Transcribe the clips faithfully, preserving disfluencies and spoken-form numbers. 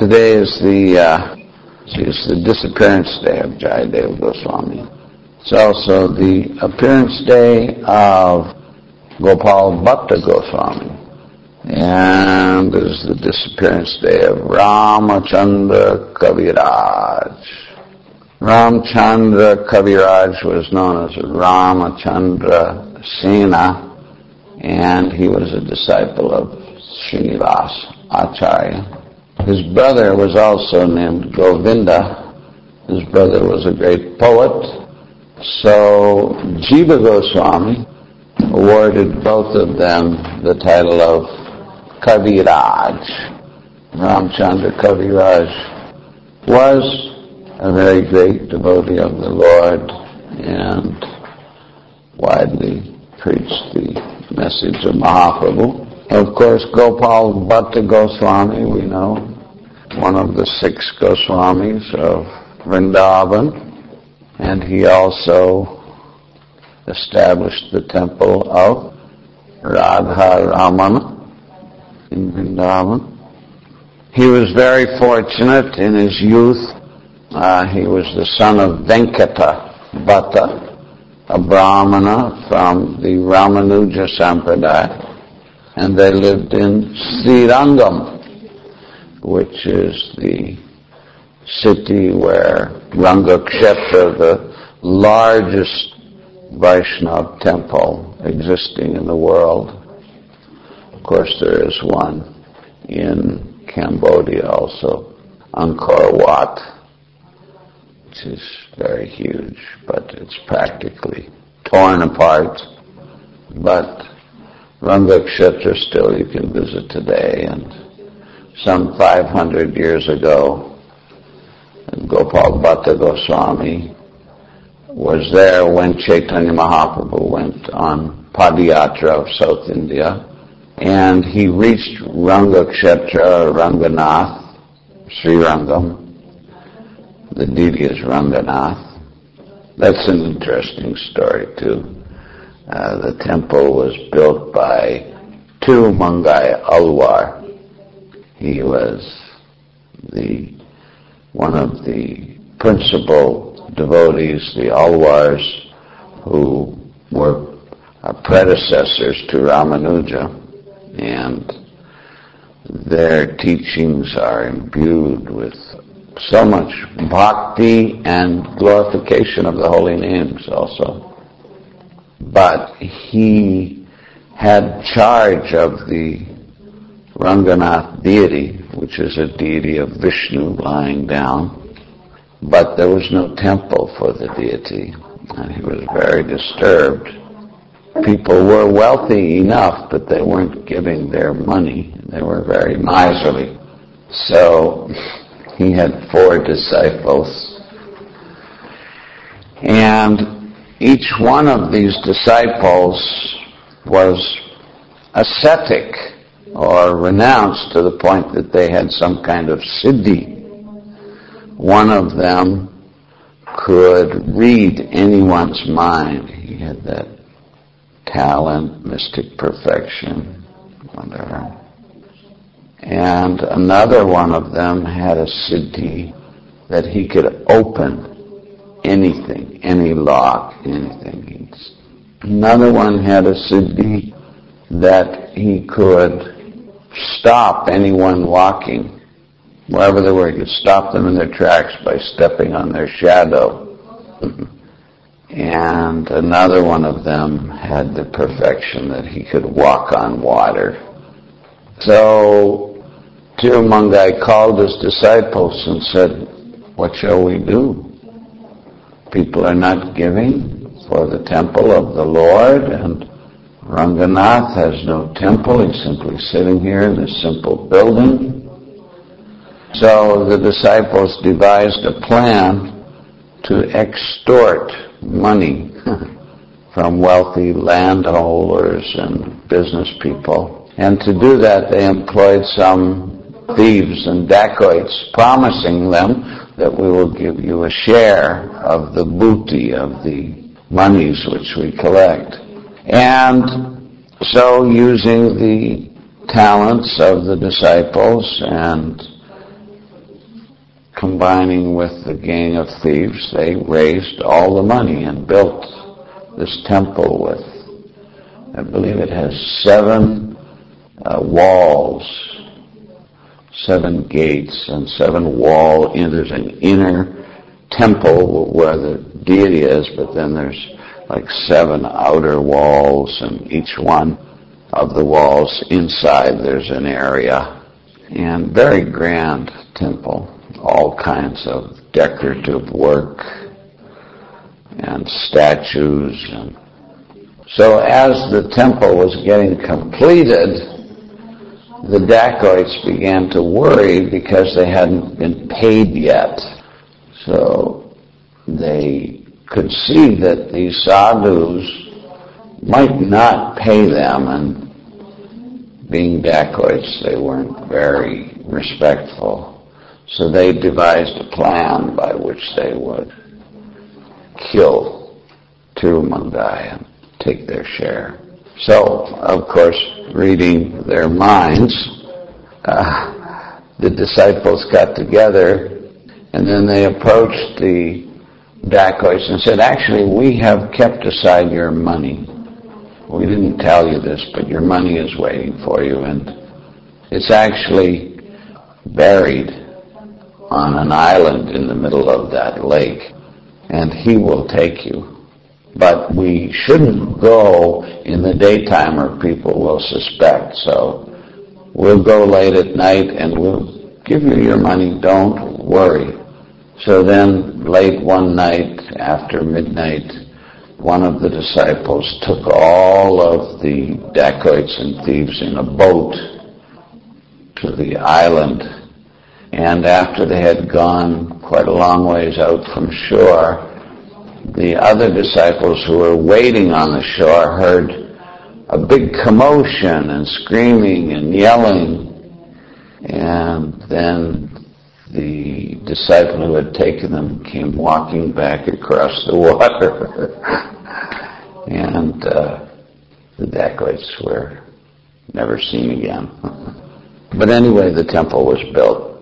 Today is the uh, is the disappearance day of Jayadeva Goswami. It's also the appearance day of Gopal Bhatta Goswami. And it is the disappearance day of Ramachandra Kaviraj. Ramchandra Kaviraj was known as Ramachandra Sena, and he was a disciple of Srinivas Acharya. His brother was also named Govinda. His brother was a great poet. So Jiva Goswami awarded both of them the title of Kaviraj. Ramchandra Kaviraj was a very great devotee of the Lord and widely preached the message of Mahaprabhu. Of course, Gopal Bhatta Goswami, we know, one of the six Goswamis of Vrindavan, and he also established the temple of Radha Ramana in Vrindavan. He was very fortunate in his youth. Uh, he was the son of Venkata Bhatta, a Brahmana from the Ramanuja Sampradaya, and they lived in Srirangam, which is the city where Rangakshetra, the largest Vaishnava temple existing in the world. Of course, there is one in Cambodia also, Angkor Wat, which is very huge, but it's practically torn apart. But Rangakshetra still you can visit today, and some five hundred years ago, Gopal Bhatta Goswami was there when Chaitanya Mahaprabhu went on Padayatra of South India, and he reached Rangakshetra, Ranganath, Srirangam. The deity is Ranganath. That's an interesting story too. Uh, the temple was built by Tirumangai Alwar. He was the one of the principal devotees, the Alwars, who were predecessors to Ramanuja, and their teachings are imbued with so much bhakti and glorification of the holy names also. But he had charge of the Ranganath deity, which is a deity of Vishnu lying down, but there was no temple for the deity, and he was very disturbed. People were wealthy enough, but they weren't giving their money. They were very miserly. So he had four disciples, and each one of these disciples was ascetic or renounced to the point that they had some kind of siddhi. One of them could read anyone's mind. He had that talent, mystic perfection, whatever. And another one of them had a siddhi that he could open anything, any lock, anything. Another one had a siddhi that he could stop anyone walking. Wherever they were, he could stop them in their tracks by stepping on their shadow. And another one of them had the perfection that he could walk on water. So Tirumangai called his disciples and said, "What shall we do? People are not giving for the temple of the Lord, and Ranganath has no temple. He's simply sitting here in this simple building." So the disciples devised a plan to extort money from wealthy landholders and business people. And to do that, they employed some thieves and dacoits, promising them that we will give you a share of the booty, of the monies which we collect. And so, using the talents of the disciples and combining with the gang of thieves, they raised all the money and built this temple with, I believe it has seven uh, walls, seven gates and seven walls. There's an inner temple where the deity is, but then there's like seven outer walls, and each one of the walls inside there's an area. And very grand temple, all kinds of decorative work and statues. And so as the temple was getting completed, the dacoits began to worry because they hadn't been paid yet. So they could see that these sadhus might not pay them, and being dacoits, they weren't very respectful. So they devised a plan by which they would kill Tirumandai and take their share. So, of course, reading their minds, uh, the disciples got together, and then they approached the dacoits and said, actually, we have kept aside your money. We didn't tell you this, but your money is waiting for you, and it's actually buried on an island in the middle of that lake, and he will take you. But we shouldn't go in the daytime or people will suspect, so we'll go late at night and we'll give you your money, don't worry. So then, late one night, after midnight, one of the disciples took all of the dacoits and thieves in a boat to the island, and after they had gone quite a long ways out from shore, the other disciples who were waiting on the shore heard a big commotion and screaming and yelling, and then the disciple who had taken them came walking back across the water. and uh, the dacoits were never seen again. But anyway, the temple was built.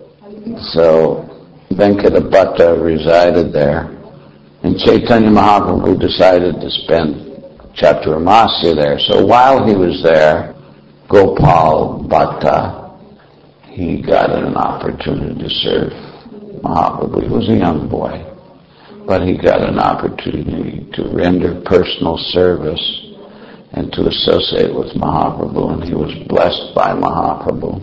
So Venkatabhatta resided there, and Chaitanya Mahaprabhu decided to spend Chaturmasya there. So while he was there, Gopal Bhatta, he got an opportunity to serve Mahaprabhu. He was a young boy, but he got an opportunity to render personal service and to associate with Mahaprabhu, and he was blessed by Mahaprabhu.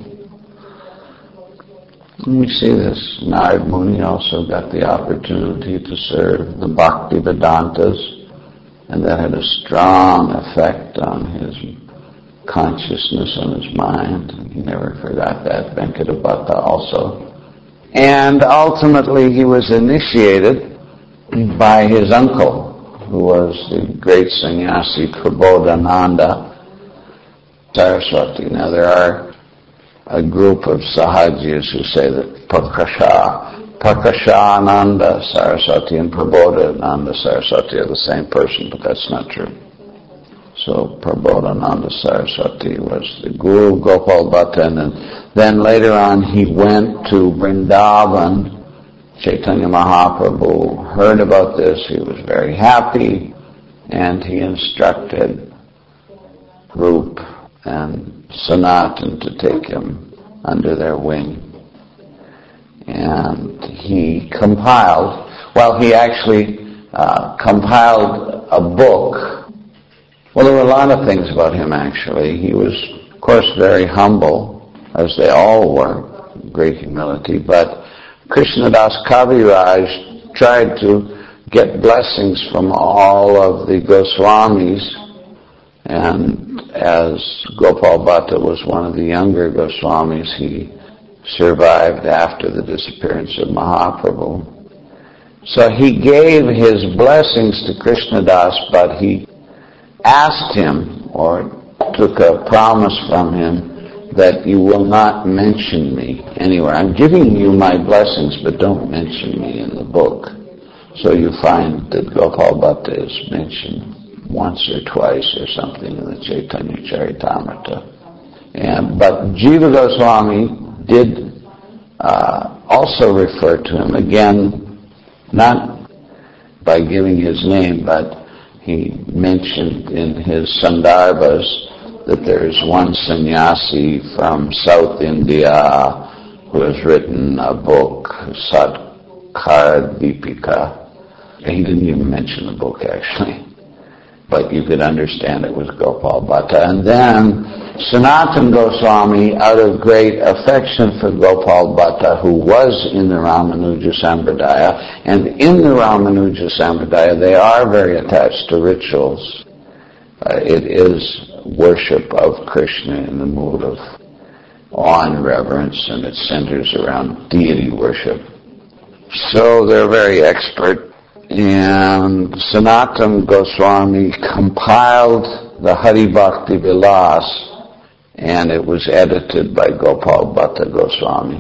And we see this. Narad Muni also got the opportunity to serve the Bhakti Vedantas, and that had a strong effect on his consciousness and his mind. He never forgot that, Venkatabhatta also. And ultimately he was initiated by his uncle, who was the great sannyasi Prabodhananda Saraswati. Now there are a group of Sahajis who say that Prakasha, Prakashananda Saraswati and Prabodhananda Saraswati are the same person, but that's not true. So Prabodhananda Saraswati was the Guru, Gopal Bhatta, and then later on he went to Vrindavan. Chaitanya Mahaprabhu heard about this, he was very happy, and he instructed Rup and Sanatan to take him under their wing. And he compiled, well, he actually uh, compiled a book. Well, there were a lot of things about him, actually. He was, of course, very humble, as they all were, great humility, but Krishnadas Kaviraj tried to get blessings from all of the Goswamis, and as Gopal Bhatta was one of the younger Goswamis, he survived after the disappearance of Mahaprabhu. So he gave his blessings to Krishnadas, but he asked him, or took a promise from him, that you will not mention me anywhere. I'm giving you my blessings, but don't mention me in the book. So you find that Gopal Bhatta is mentioned once or twice or something in the Chaitanya Charitamrita. And, but Jiva Goswami did uh, also refer to him, again, not by giving his name, but he mentioned in his Sandarbhas that there is one sannyasi from South India who has written a book, Satkar Deepika. He didn't even mention the book, actually. But you could understand it was Gopal Bhatta. And then Sanatana Goswami, out of great affection for Gopal Bhatta, who was in the Ramanuja Sampradaya, and in the Ramanuja Sampradaya they are very attached to rituals. Uh, it is worship of Krishna in the mood of awe and reverence, and it centers around deity worship. So they're very expert. And Sanatana Goswami compiled the Hari Bhakti Vilas, and it was edited by Gopal Bhatta Goswami.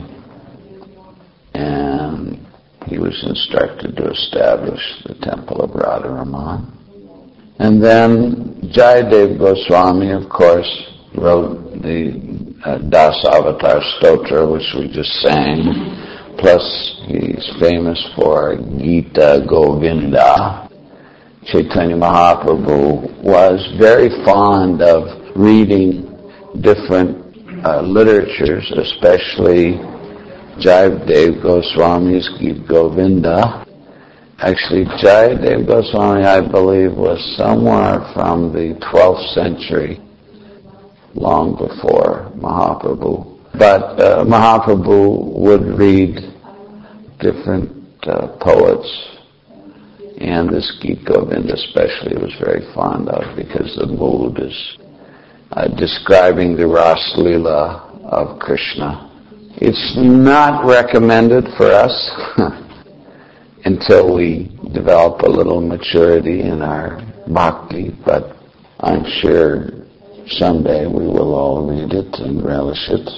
And he was instructed to establish the temple of Radharaman. And then Jayadev Goswami, of course, wrote the uh, Das Avatar Stotra, which we just sang. Plus, he's famous for Gita Govinda. Chaitanya Mahaprabhu was very fond of reading different uh, literatures, especially Jayadev Goswami's Gita Govinda. Actually, Jayadev Goswami, I believe, was somewhere from the twelfth century, long before Mahaprabhu. But uh, Mahaprabhu would read different uh, poets, and this Gita Govinda especially was very fond of, because the mood is uh, describing the Ras Leela of Krishna. It's not recommended for us until we develop a little maturity in our bhakti, but I'm sure someday we will all read it and relish it.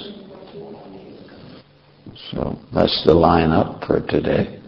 So that's the lineup for today.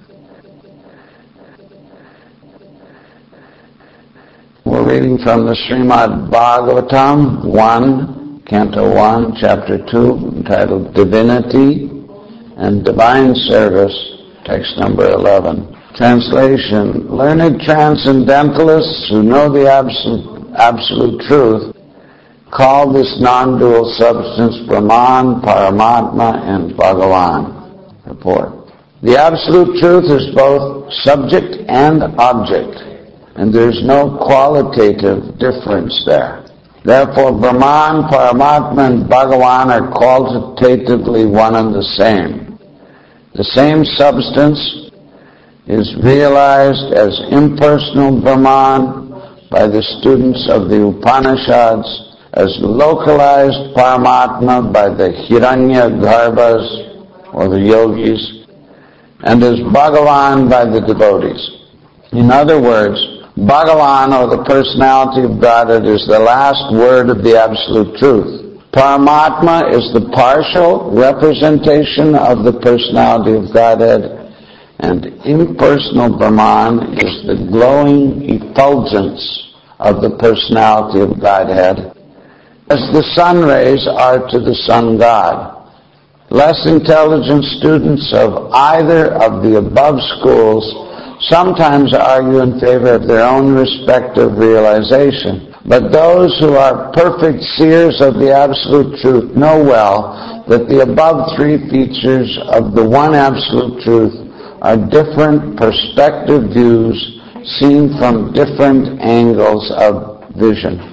We're reading from the Srimad Bhagavatam one, Canto one, Chapter two, entitled Divinity and Divine Service, text number eleven. Translation: Learned transcendentalists who know the absolute, absolute truth call this non-dual substance Brahman, Paramatma, and Bhagavan. Report. The absolute truth is both subject and object, and there is no qualitative difference there. Therefore, Brahman, Paramatma, and Bhagavan are qualitatively one and the same. The same substance is realized as impersonal Brahman by the students of the Upanishads, as localized Paramatma by the Hiranyagarbhas, or the yogis, and as Bhagavan by the devotees. In other words, Bhagavan, or the personality of Godhead, is the last word of the absolute truth. Paramatma is the partial representation of the personality of Godhead, and impersonal Brahman is the glowing effulgence of the personality of Godhead, as the sun rays are to the sun god. Less intelligent students of either of the above schools sometimes argue in favor of their own respective realization. But those who are perfect seers of the absolute truth know well that the above three features of the one absolute truth are different perspective views seen from different angles of vision.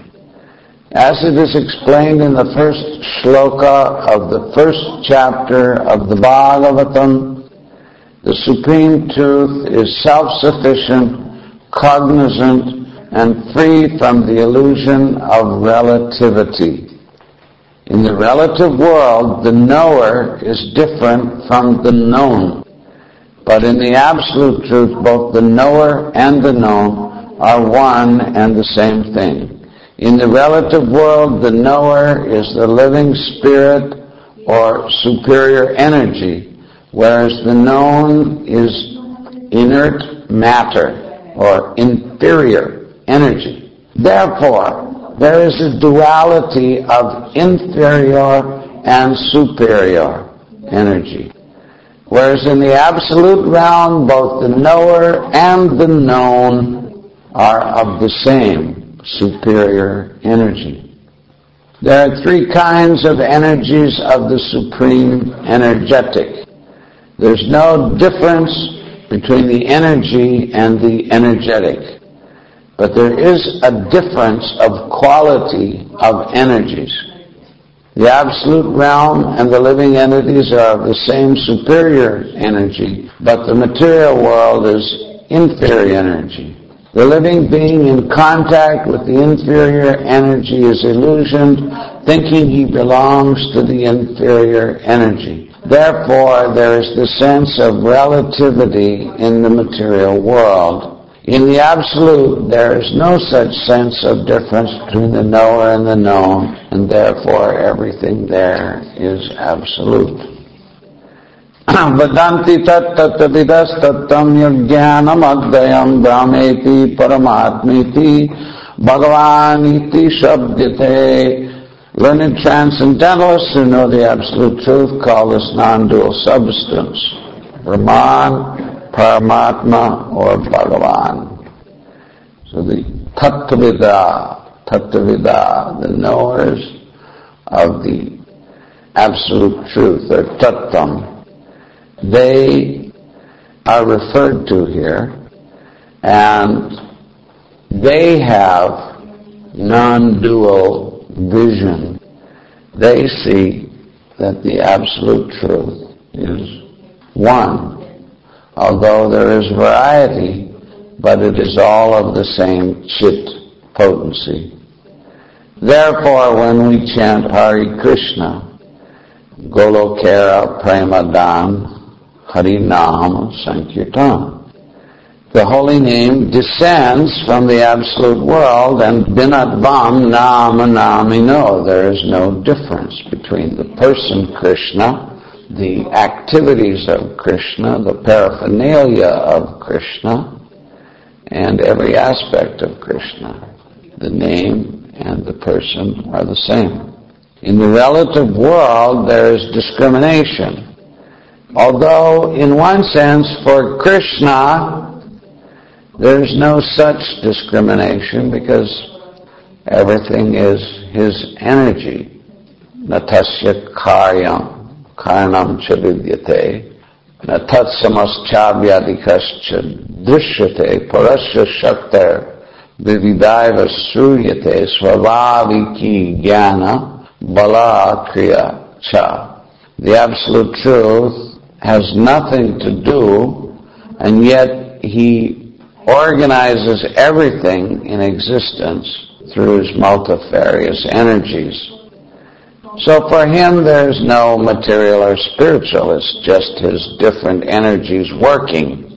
As it is explained in the first shloka of the first chapter of the Bhagavatam, the Supreme Truth is self-sufficient, cognizant, and free from the illusion of relativity. In the relative world, the knower is different from the known. But in the absolute truth, both the knower and the known are one and the same thing. In the relative world, the knower is the living spirit or superior energy, whereas the known is inert matter or inferior energy. Therefore, there is a duality of inferior and superior energy. Whereas in the absolute realm, both the knower and the known are of the same superior energy. There are three kinds of energies of the supreme energetic. There's no difference between the energy and the energetic, but there is a difference of quality of energies. The absolute realm and the living entities are of the same superior energy, but the material world is inferior energy. The living being in contact with the inferior energy is illusioned, thinking he belongs to the inferior energy. Therefore, there is the sense of relativity in the material world. In the absolute, there is no such sense of difference between the knower and the known, and therefore everything there is absolute. Vadanti tat tattavidas tattam yajnanam advayam brahmeti paramatmeti bhagavaniti shabdyate. Learned transcendentalists who know the absolute truth call this non-dual substance Brahman, Paramatma, or Bhagavan. So the Tattvida, Tattvida, the knowers of the absolute truth, or Tattvam, they are referred to here, and they have non-dual vision. They see that the absolute truth is one, although there is variety, but it is all of the same chit potency. Therefore, when we chant Hare Krishna, Golokera Premadan Harinam Sankirtan, the holy name descends from the absolute world, and Binatvam Nama Namino. There is no difference between the person Krishna, the activities of Krishna, the paraphernalia of Krishna, and every aspect of Krishna. The name and the person are the same. In the relative world, there is discrimination. Although, in one sense, for Krishna, there is no such discrimination because everything is his energy. Natasya karyam karnam cha vidyate natatsamaschavyadikascha drishyate parasya shakter vividaiva sruyate svavaviki jnana bala kriya cha. The absolute truth has nothing to do, and yet he organizes everything in existence through his multifarious energies. So for him there's no material or spiritual, it's just his different energies working.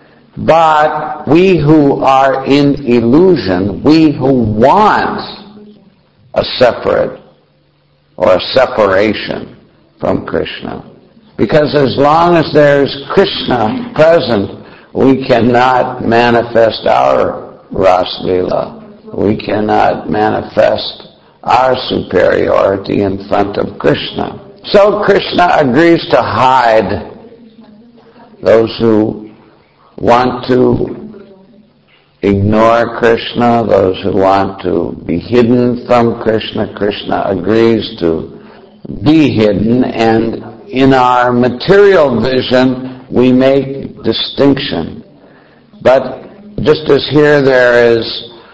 But we who are in illusion, we who want a separate or a separation from Krishna, because as long as there's Krishna present, we cannot manifest our Ras Leela. We cannot manifest our superiority in front of Krishna. So Krishna agrees to hide those who want to ignore Krishna, those who want to be hidden from Krishna. Krishna agrees to be hidden, and in our material vision we make distinction. But just as here there is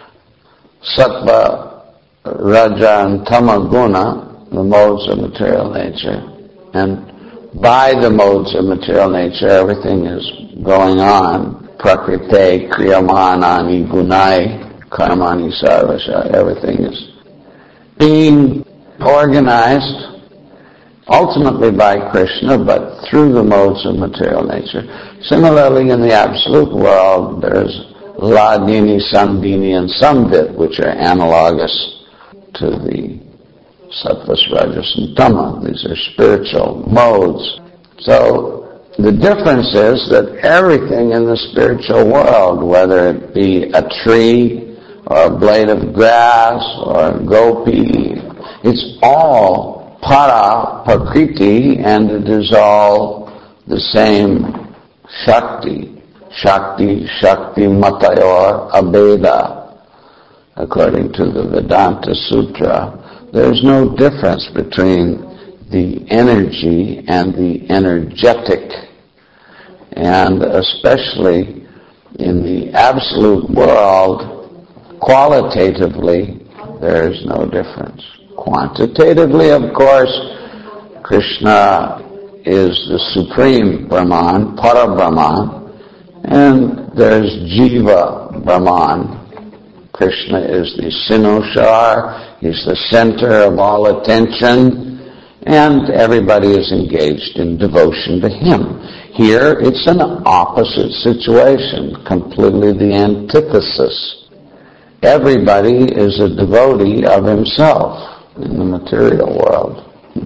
Sattva, Raja, and Tamaguna, the modes of material nature, and by the modes of material nature everything is going on. Prakrite, Kriyamanani, Gunai, Karmani, Sarvasha, everything is being organized ultimately by Krishna, but through the modes of material nature. Similarly, in the absolute world, there's Ladini, Samdini, and Samvit, which are analogous to the Sattvas, Rajas, and Tama. These are spiritual modes. So the difference is that everything in the spiritual world, whether it be a tree, or a blade of grass, or a gopi, it's all para prakriti, and it is all the same Shakti, Shakti, Shakti Matayor Abeda, according to the Vedanta Sutra. There's no difference between the energy and the energetic, and especially in the absolute world, qualitatively, there is no difference. Quantitatively, of course, Krishna is the supreme Brahman, Para Brahman, and there's Jiva Brahman. Krishna is the Sinushar, he's the center of all attention, and everybody is engaged in devotion to him. Here, it's an opposite situation, completely the antithesis. Everybody is a devotee of himself in the material world.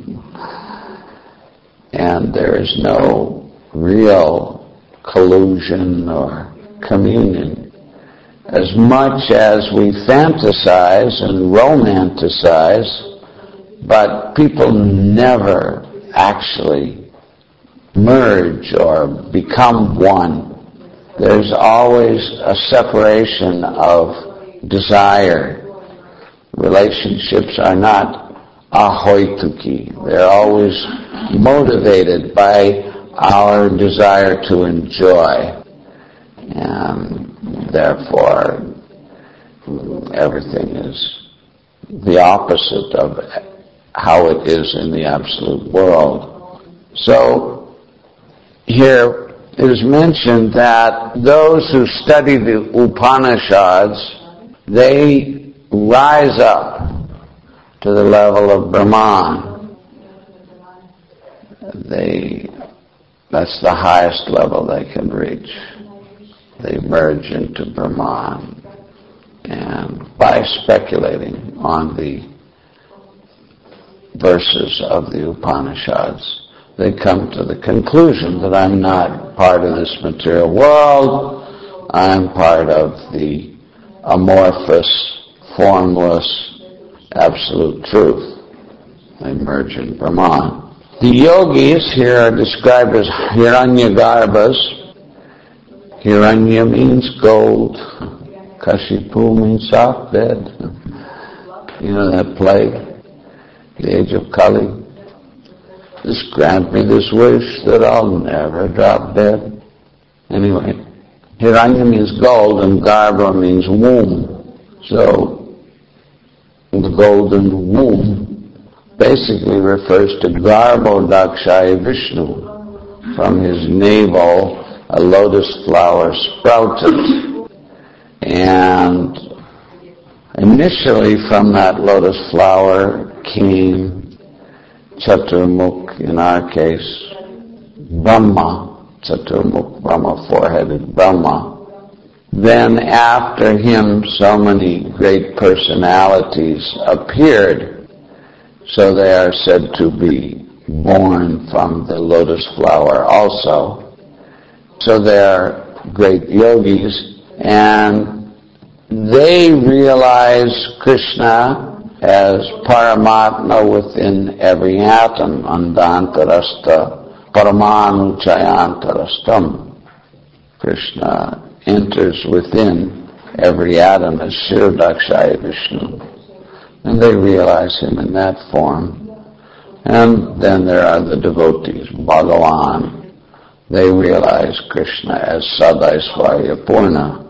And there is no real collusion or communion. As much as we fantasize and romanticize, but people never actually merge or become one. There's always a separation of desire. Relationships are not ahoituki. They're always motivated by our desire to enjoy. And therefore, everything is the opposite of how it is in the absolute world. So, here it is mentioned that those who study the Upanishads, they rise up to the level of Brahman. They, that's the highest level they can reach. They merge into Brahman. And by speculating on the verses of the Upanishads, they come to the conclusion that I'm not part of this material world, I'm part of the amorphous, formless, absolute truth. They merge in Brahman. The yogis here are described as Hiranyagarbhas. Hiranya means gold. Kashipu means soft bed. You know that plague? The age of Kali. Just grant me this wish that I'll never drop dead. Anyway, Hiranya means gold and Garbha means womb. So, the golden womb basically refers to Garbhodakshaya Vishnu. From his navel, a lotus flower sprouted. And initially from that lotus flower came Chaturmukh, in our case, Brahma, Chaturmukh Brahma, four-headed Brahma. Then after him, so many great personalities appeared, so they are said to be born from the lotus flower also. So they are great yogis, and they realize Krishna as Paramatma within every atom, Andantarasta, Paramanu Chayantarastam. Krishna enters within every atom as Shirodakshaya Vishnu. And they realize him in that form. And then there are the devotees, Bhagavan. They realize Krishna as Sadaisvarya Purna.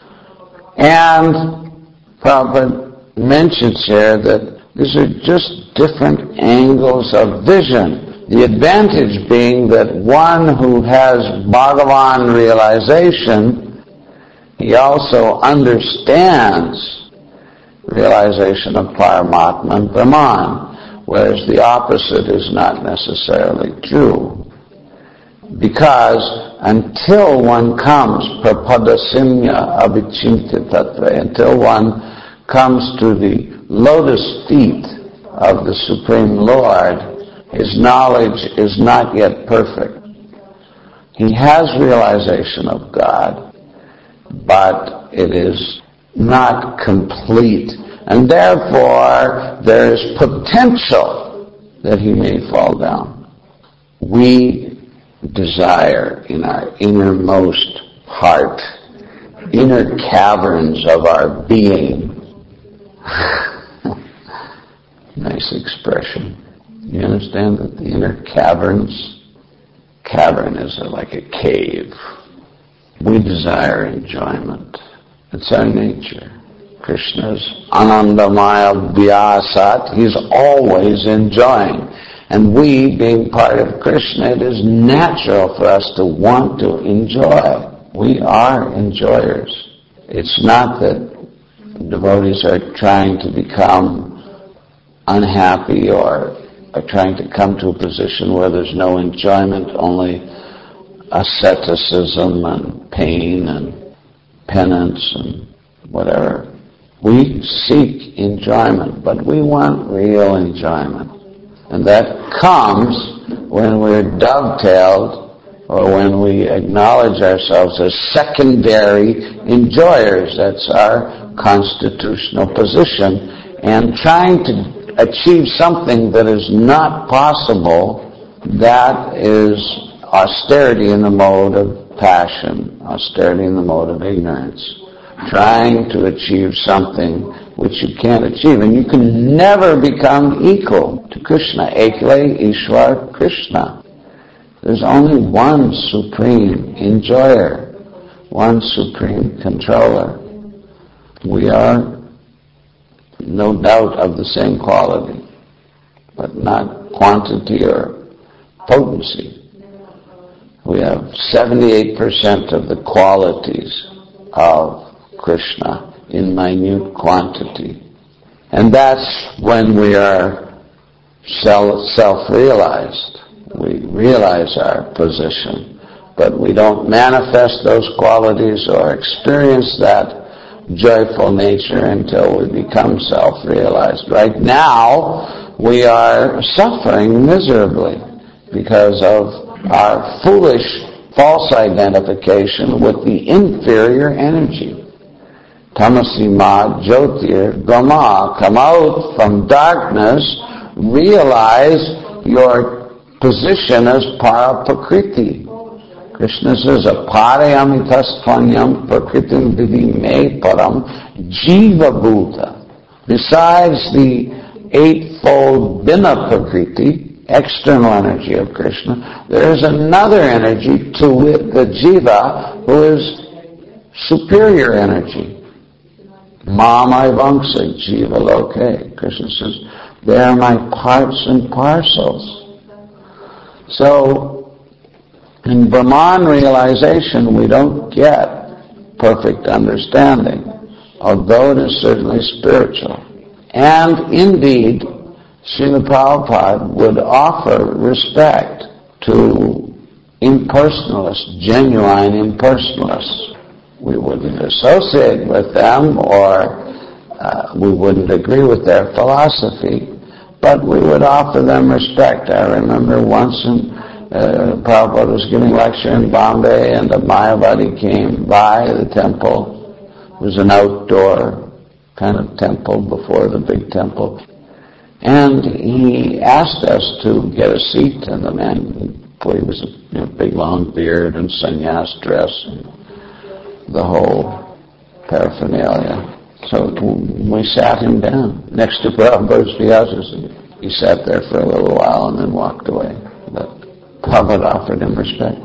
And Prabhupada mentions here that these are just different angles of vision. The advantage being that one who has Bhagavan realization, he also understands realization of Paramatma and Brahman, whereas the opposite is not necessarily true. Because until one comes, prapadasinya abhichintya tatra, until one comes to the lotus feet of the Supreme Lord, his knowledge is not yet perfect. He has realization of God, but it is not complete. And therefore, there is potential that he may fall down. We desire in our innermost heart, inner caverns of our being. Nice expression. You understand that the inner caverns, cavern is like a cave. We desire enjoyment. It's our nature. Krishna's Anandamaya Vyasat, he's always enjoying. And we, being part of Krishna, it is natural for us to want to enjoy. We are enjoyers. It's not that devotees are trying to become unhappy or are trying to come to a position where there's no enjoyment, only asceticism and pain and penance and whatever. We seek enjoyment, but we want real enjoyment. And that comes when we're dovetailed or when we acknowledge ourselves as secondary enjoyers. That's our constitutional position. And trying to achieve something that is not possible, that is austerity in the mode of passion, austerity in the mode of ignorance. Trying to achieve something which you can't achieve, and you can never become equal to Krishna. Ekle Ishwar Krishna. There's only one supreme enjoyer, one supreme controller. We are no doubt of the same quality, but not quantity or potency. We have seventy-eight percent of the qualities of Krishna in minute quantity. And that's when we are self-realized. We realize our position, but we don't manifest those qualities or experience that joyful nature until we become self-realized. Right now, we are suffering miserably because of our foolish false identification with the inferior energy. Tamasi ma jyotir gama. Come out from darkness, realize your position as para-prakriti. Krishna says, aparayamitastvanyam prakritim vidi me param jiva bhuta. Besides the eightfold bina prakriti, external energy of Krishna, there is another energy, to wit the jiva, who is superior energy. Mamai vamsa jiva loke. Krishna says, they are my parts and parcels. So, in Brahman realization, we don't get perfect understanding, although it is certainly spiritual. And indeed, Srila Prabhupada would offer respect to impersonalists, genuine impersonalists. We wouldn't associate with them, or uh, we wouldn't agree with their philosophy, but we would offer them respect. I remember once in, uh, Prabhupada was giving a lecture in Bombay, and a Mayavadi came by the temple. It was an outdoor kind of temple before the big temple. And he asked us to get a seat, and the man, boy, he was a you know, big long beard and sannyas dress, and the whole paraphernalia. So we sat him down next to Prabhupada's Vyasas, and he sat there for a little while and then walked away. But Prabhupada offered him respect.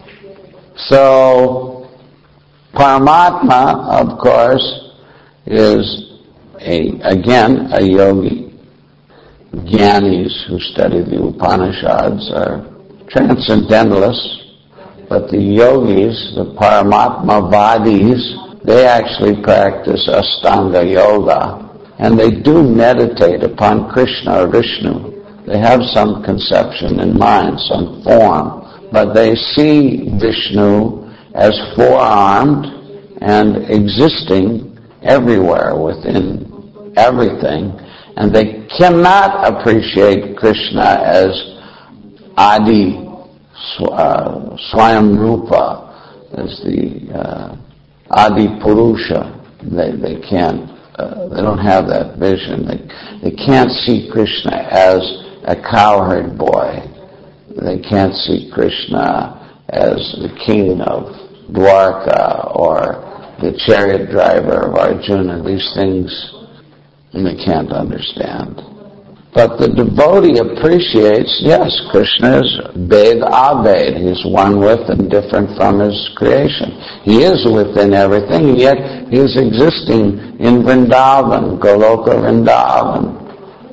So Paramatma, of course, is a again a yogi. Jnanis who study the Upanishads are transcendentalists, but the yogis, the Paramatmavadis, they actually practice Astanga Yoga, and they do meditate upon Krishna or Vishnu. They have some conception in mind, some form, but they see Vishnu as four-armed and existing everywhere within everything, and they cannot appreciate Krishna as Adi uh, Swayam Rupa, as the uh, Adi Purusha. They they can't. Uh, they don't have that vision. They they can't see Krishna as a cowherd boy. They can't see Krishna as the king of Dwarka or the chariot driver of Arjuna. These things they can't understand. But the devotee appreciates, yes, Krishna is Ved Aved. He's one with and different from his creation. He is within everything, and yet he is existing in Vrindavan, Goloka Vrindavan.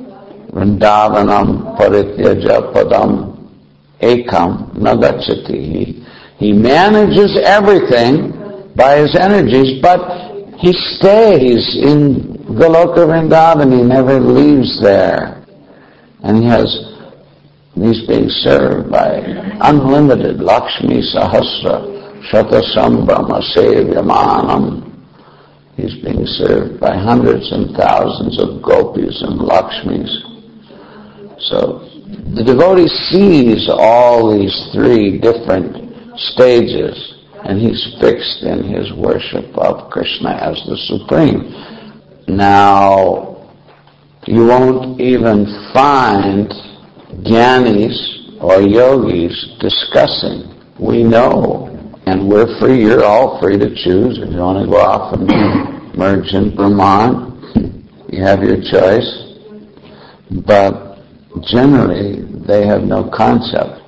Vrindavanam parityaja padam ekam nagachati. He, he manages everything by his energies, but he stays in Goloka Vrindavan. He never leaves there. And he has, he's being served by unlimited Lakshmi Sahasra Shata Sambhrama Sevyamanam. He's being served by hundreds and thousands of gopis and Lakshmis. So the devotee sees all these three different stages, and he's fixed in his worship of Krishna as the Supreme. Now, you won't even find jnanis or yogis discussing. We know, and we're free, you're all free to choose. If you want to go off and merge in Brahman, you have your choice. But generally, they have no concept.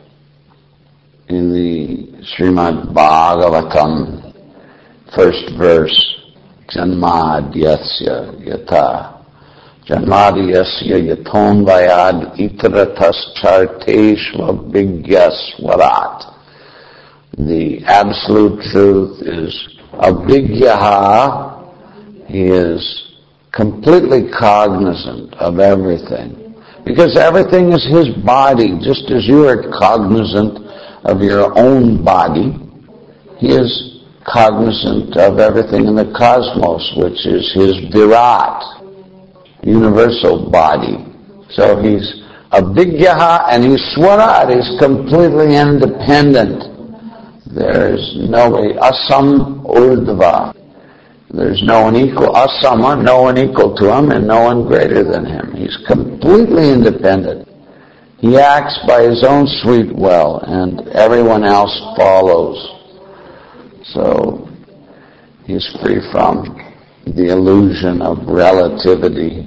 In the Srimad Bhagavatam, first verse, Janmadyasya yata Janmadiyasya yathon vayad itratas charteshva vigyaswarat. The absolute truth is abhigyaha. He is completely cognizant of everything. Because everything is his body, just as you are cognizant of your own body. He is cognizant of everything in the cosmos, which is his virat, universal body. So he's abhigyaha and he's swarat. He's completely independent. There is no way, asam urdhva. There's no one equal, asama, no one equal to him and no one greater than him. He's completely independent. He acts by his own sweet will and everyone else follows. So he's free from the illusion of relativity.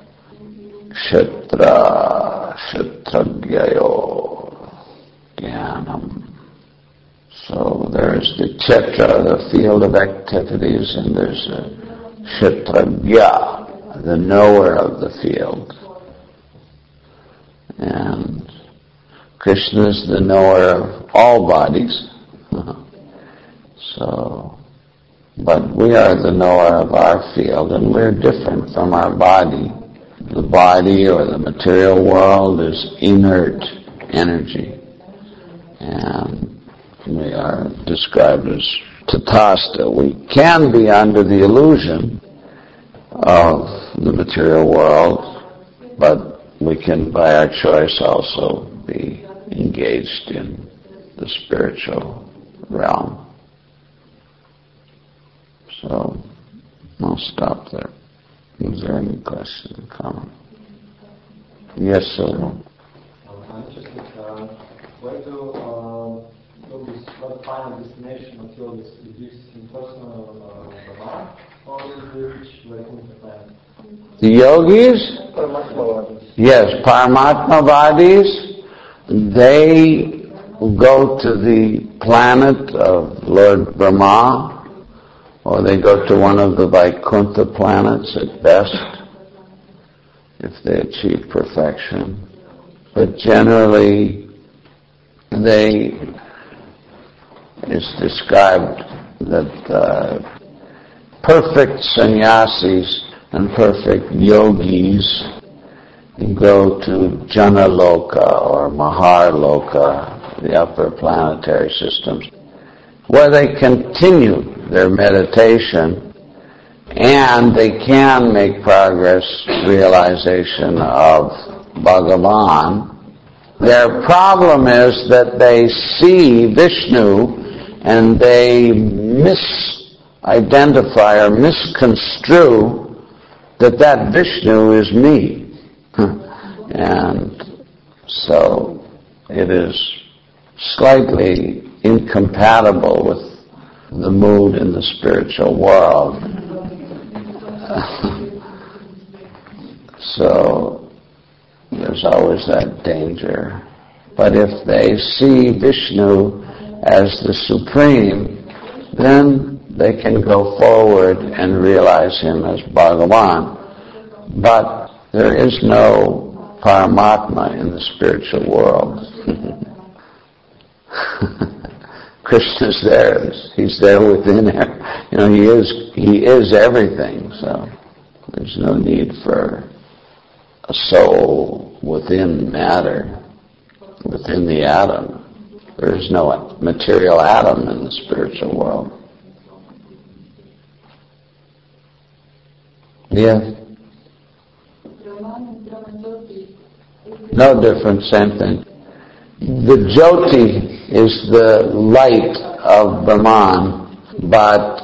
Kshetra, kshetragyayo, jnanam. So there's the kshetra, the field of activities, and there's a kshetragya, the knower of the field. And Krishna is the knower of all bodies. So, but we are the knower of our field, and we're different from our body. The body or the material world is inert energy, and we are described as tatasta. We can be under the illusion of the material world, but we can, by our choice, also be engaged in the spiritual realm. So, I'll stop there. Is there any question or comment? Yes, sir. Um, I'm interested, uh, where do uh, yogis, what final destination of yogis is this in personal uh, Brahman, or is it reach Vaikuntha planet? The yogis? Paramatmavadis. Yes, Paramatmavadis, they go to the planet of Lord Brahma, or they go to one of the Vaikuntha planets at best, if they achieve perfection. But generally, they, it's described that uh, perfect sannyasis and perfect yogis go to Janaloka or Maharloka, the upper planetary systems, where they continue their meditation and they can make progress realization of Bhagavan. Their problem is that they see Vishnu and they misidentify or misconstrue that that Vishnu is me. And so it is slightly incompatible with the mood in the spiritual world. So there's always that danger. But if they see Vishnu as the Supreme, then they can go forward and realize him as Bhagavan. But there is no Paramatma in the spiritual world. Krishna's there. He's there within her. You know, he is he is everything, so there's no need for a soul within matter, within the atom. There is no material atom in the spiritual world. Yeah. No different, same thing. The Jyoti is the light of Brahman, but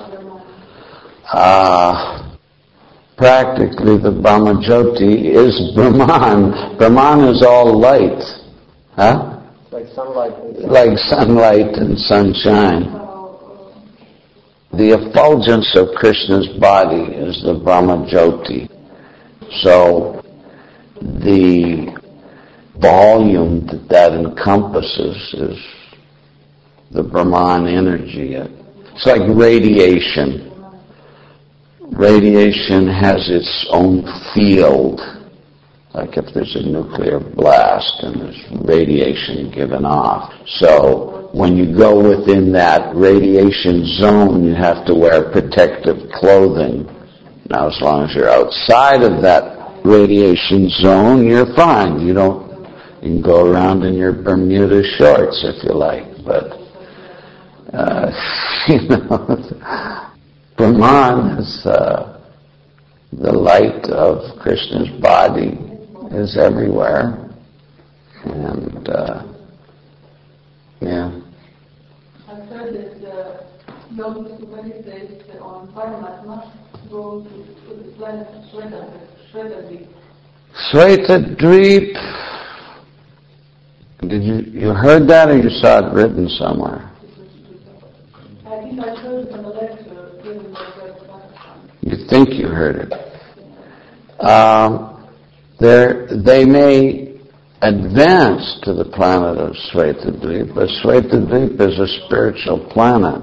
uh, practically the Brahma Jyoti is Brahman. Brahman is all light. Huh? Like sunlight and sunshine. Like sunlight and sunshine. The effulgence of Krishna's body is the Brahma Jyoti. So the volume that that encompasses is the Brahman energy. It's like radiation. Radiation has its own field. Like if there's a nuclear blast and there's radiation given off. So when you go within that radiation zone, you have to wear protective clothing. Now, as long as you're outside of that radiation zone, you're fine. You don't, you can go around in your Bermuda shorts if you like, but, uh, you know, Brahman is, uh, the light of Krishna's body is everywhere, and, uh, yeah. I've heard that uh, those who meditate on Paramatma go to, to the planet Shwetadvip. Shwetadvip. Did you you heard that, or you saw it written somewhere? I think I heard it on a lecture given by Pakistan. You think you heard it? Um, they may advance to the planet of Shwetadvip, but Shwetadvip is a spiritual planet.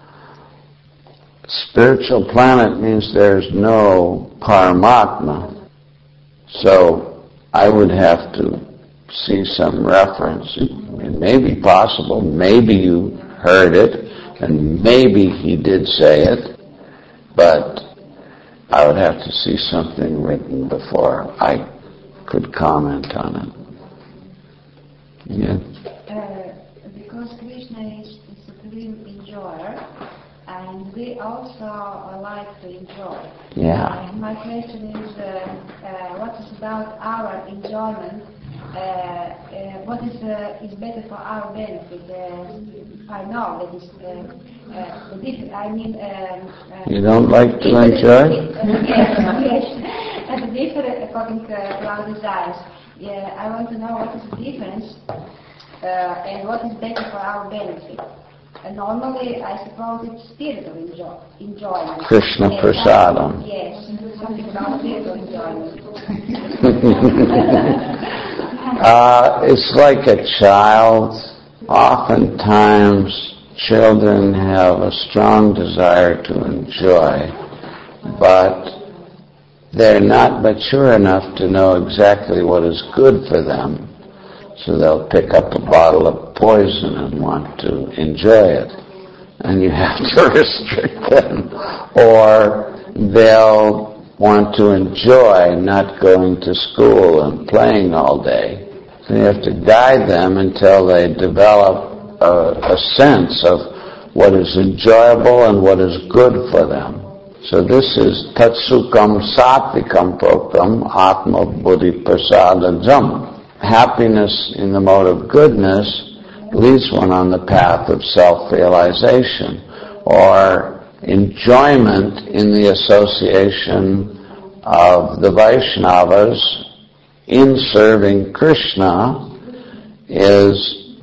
Spiritual planet means there's no Paramatma. So I would have to see some reference. It may be possible, maybe you heard it, and maybe he did say it, but I would have to see something written before I could comment on it. Yeah. Uh, because Krishna is the supreme enjoyer, and we also like to enjoy. Yeah. Uh, my question is, uh, uh, what is about our enjoyment? Uh, uh, what is uh, is better for our benefit? Uh, I know that is uh, uh, the diff- I mean. Um, uh, you don't like to enjoy? Yes, yes. And the difference according to our desires. Yeah, I want to know what is the difference uh, and what is better for our benefit. And normally, I suppose it's spiritual enjoy, enjoyment. Krishna yes, prasadam. Yes, something about spiritual enjoyment. uh, it's like a child. Oftentimes, children have a strong desire to enjoy, but they're not mature enough to know exactly what is good for them. So they'll pick up a bottle of poison and want to enjoy it. And you have to restrict them. Or they'll want to enjoy not going to school and playing all day. So you have to guide them until they develop a, a sense of what is enjoyable and what is good for them. So this is tatsukam satvikam proktam atma buddhi prasadajam. Happiness in the mode of goodness leads one on the path of self-realization, or enjoyment in the association of the Vaishnavas in serving Krishna is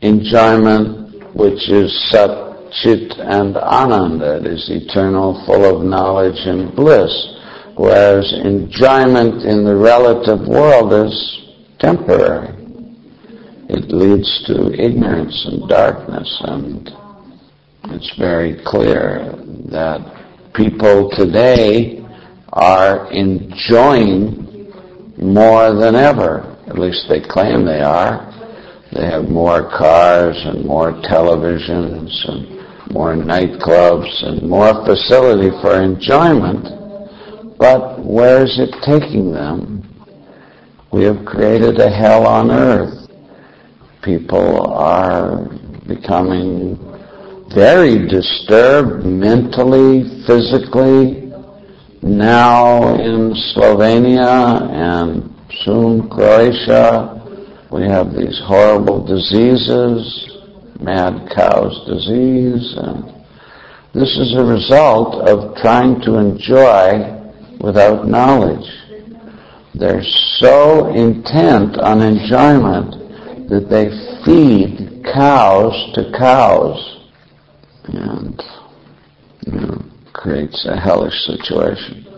enjoyment which is Sat, Chit, and Ananda. It is eternal, full of knowledge and bliss, whereas enjoyment in the relative world is temporary. It leads to ignorance and darkness, and it's very clear that people today are enjoying more than ever. At least they claim they are. They have more cars and more televisions and more nightclubs and more facility for enjoyment. But where is it taking them? We have created a hell on earth. People are becoming very disturbed mentally, physically. Now in Slovenia and soon Croatia, we have these horrible diseases, mad cow's disease, and this is a result of trying to enjoy without knowledge. They're so intent on enjoyment that they feed cows to cows, and you know, creates a hellish situation.